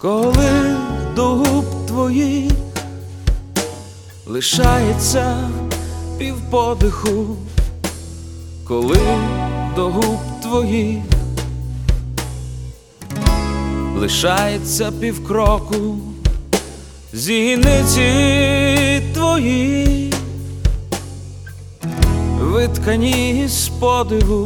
Коли до губ твоїх лишається півподиху, коли до губ твоїх лишається півкроку, зіниці твої виткані з подиву,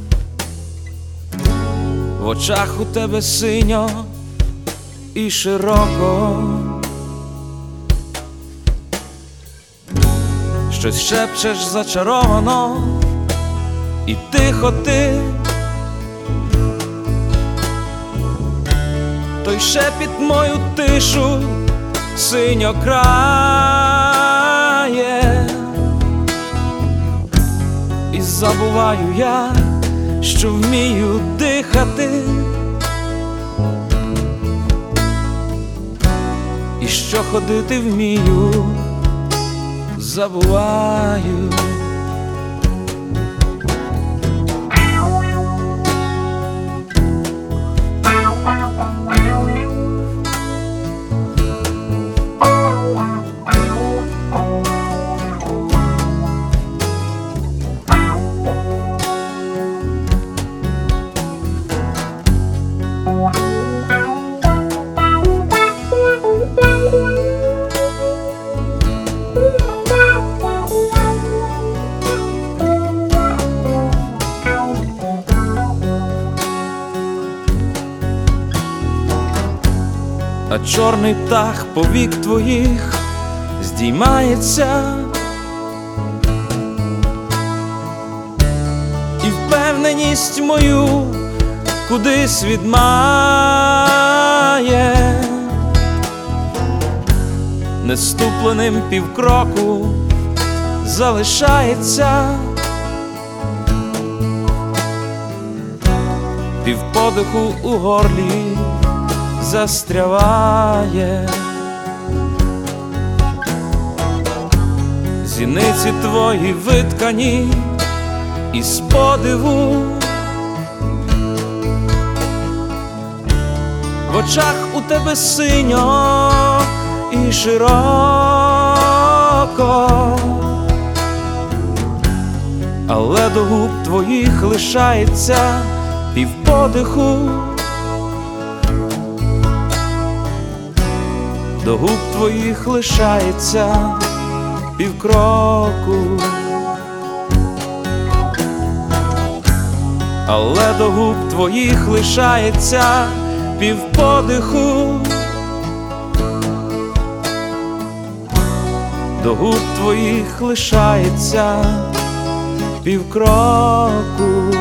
в очах у тебе синьо і широко, щось шепчеш зачаровано, і тихо ти, той шепіт мою тишу синьо крає, і забуваю я, що вмію дихати, і що ходити вмію, забуваю. А чорний птах повік твоїх здіймається, і впевненість мою кудись відмає, неступленим півкроку залишається, півподиху у горлі застряває, зіниці твої виткані із подиву, в очах у тебе синьо і широко, але до губ твоїх лишається півподиху, до губ твоїх лишається півкроку, але до губ твоїх лишається півподиху, до губ твоїх лишається півкроку.